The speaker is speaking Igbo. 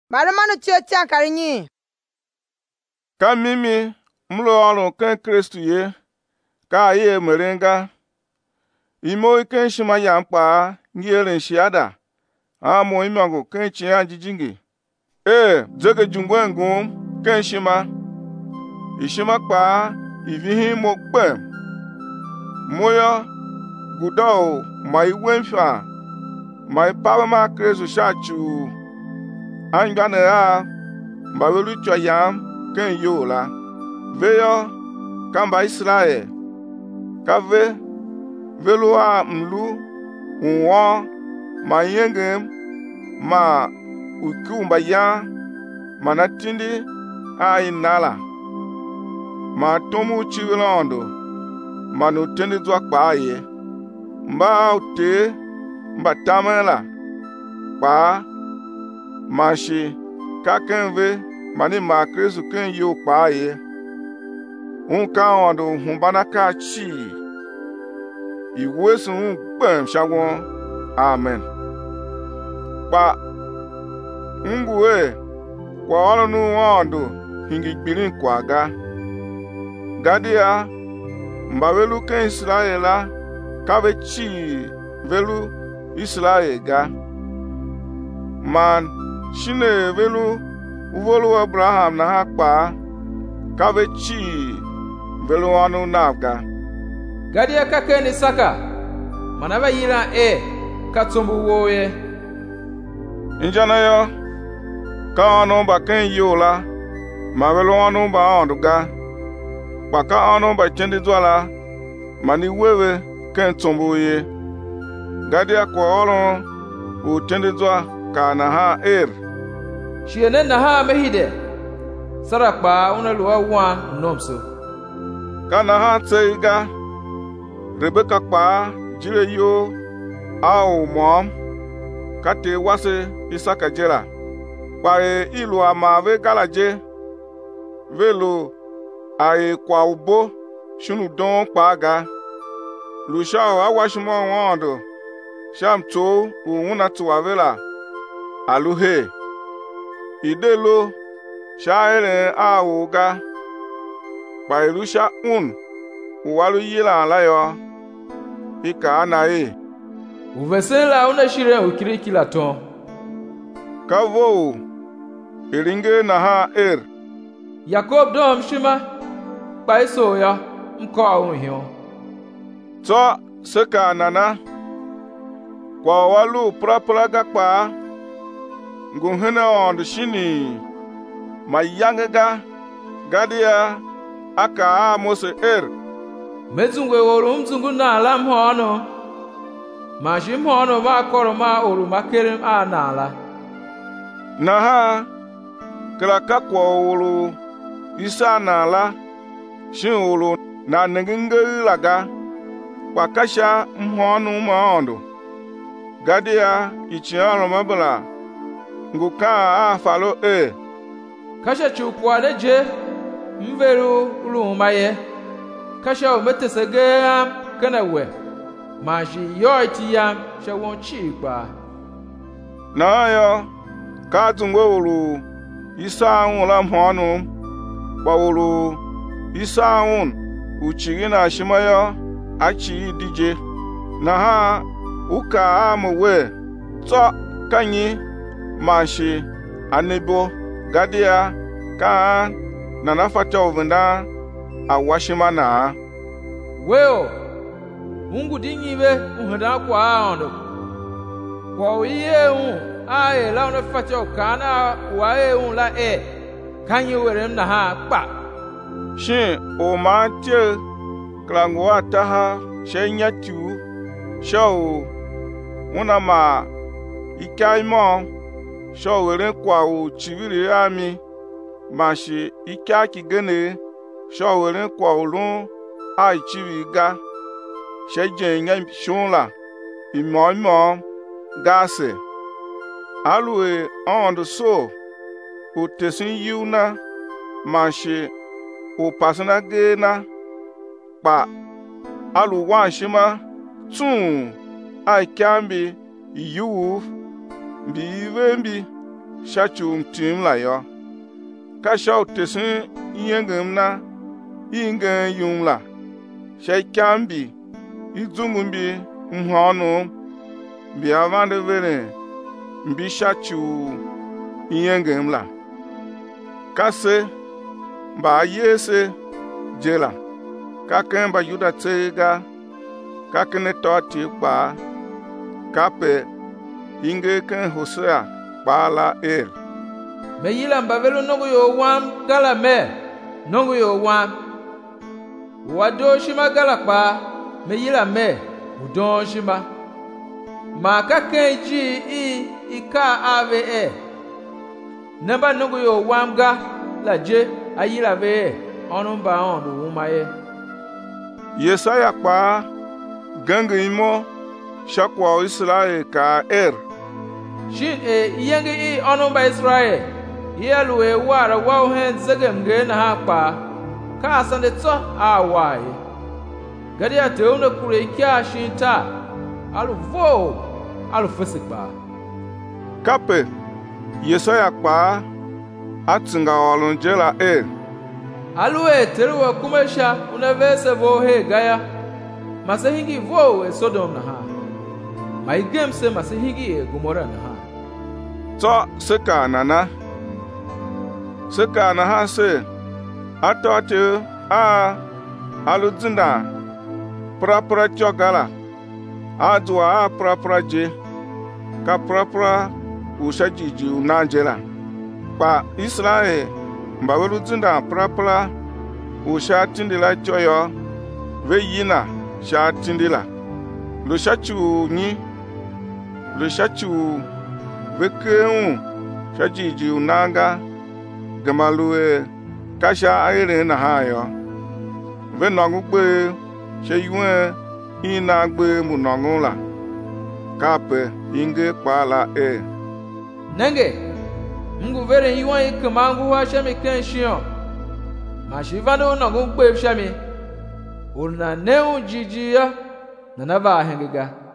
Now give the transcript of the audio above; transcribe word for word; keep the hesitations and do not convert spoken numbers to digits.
Mara manu tiotia karinyi. Ka mimi mlo ọrụ ken Kristo ye ka ye merenga. Imo ken shima ya mkpa ngiyere nshiada. Amo imango ken chia jijingi. E zege jungwe ngum ken shima. Ishima kpa ivihi mo kpe. Moyo gudo ma iwenfa ma ipawama Kristo shachu. Angane a mbawelu chwa yam ken yola. Veyo kamba Israel. Kave velua mlu unwa ma yengem ma ukumba ya manatindi a inala ma tomu chiwilondo ma no tendi dwa kpa ye mba ute mba tamela kpa ma shi ka kenve mani ma Kristo ken yo kpa ye unka ondo humbana ka chi iwe sun gbem shawon amen pa ngwe kwa ọnụ ọdụ hingi gbiri kwa ga gadia mbawelu ken Israela kave chi velu Israel ga man shine velu uvolu Abraham na hakpa kave chi velu ọnụ navga gadia ka ken Isaka manaba yira e katsombu woye injana yo ka ọnụ ba ken yola ma velu ọnụ ba onduga pa ka ọnụ ba chendi zwala mani wewe ken tsombu ye gadia kwa ọrụ o chendi zwa ka na ha er shiene na ha mehide sarakpa una luwa wan nomso ka na ha tseiga Rebeka kpa jire yo au mom kate wase Isaka jera kpare ilu ama ve galaje velo ae kwa ubo shunu don kpaga lushao awashimo wondo sham to uuna tuwavela aluhe idelo shaere auga kpare lusha un uwalu yila alayo ika anae uvesela una shire ukiri kila ton kavo iringe na ha er Yakob dom shima paiso ya mko ahunhio to seka nana kwa walu prapra gakpa nguhena on shini mayangega gadia aka amose er mezungwe woru mzungu na ala mhono ma shi mhono ma koro ma oru makerem a na ala na ha kraka kwa oru isa na ala shi oru na nginge laga kwa kasha mhono ma ondo gadia ichiaro mabala nguka a falo e kasha chukwa deje mveru ulumaye kasha o metesege kana we ma shi yoiti ya shawon chikpa na yo ka tungwe uru isa anwụ la mhono gbawuru isa anwụ uchiri na shimayo achi dije na ha uka amwe to kanyi mashi anebo gadia ka na nafata ovenda awashima na weo mungu dinyibe uhada kwa ondo kwa uye un ae la una fata kana wae un la e kanyi werem na ha pa shin o ma tie klangwa taha shenya tu show una ma ikaimo show were kwa u chibiri ami mashi ikaki gene show were kwa ulun ai chibiga sheje nya shunla imo imo gase alue on so o tesin yuna mashi o pasana gena pa alu wan shima tun ai kambi yu bi vembi shachu mtim la yo ka shaw tesin yengem na ingen yung la shay kambi izungumbi mhonu bi avande vere mbi shachu yengem la kase ba yese jela ka ken ba yuda tsega ka ken to ti pa kape inge ken hosea pa la el me yila mbavelo nongo yo wam gala me nongo yo wam wado shima gala pa me yila me udon shima ma ka ken ji i ika ave e namba nongo yo wam ga la je ayila ve onun ba on do wumaye Yesaya pa gangi imo shakwa Israel ka er shin e yenge i onun ba Israel yelu e wara wa hen zegem ge na ha pa ka asande to awai gadi ate una kure kya shinta alu vo alu fisikba kape Yesaya pa atinga walun jela er alue teruwa kumesha unavese vo he gaya masahingi vo e Sodom na ha maigemse masahingi e Gomora na ha to seka nana seka na ha se atote a aludzinda prapra chogala adwa a prapra je ka prapra ushajiji unangela pa Israel mbawelu zinda prapla u sha tindila choyo ve yina sha tindila lo shachu ni lo shachu ve keun shajiji unanga gamalue kasha aire na hayo ve nongu gbe sheyun ina gbe mu nongu la kape inge pala e nenge Mungu vere yiwa ikamangu wa shami kenshion ma shivano na gungbe shami una neu jijia na nava hengiga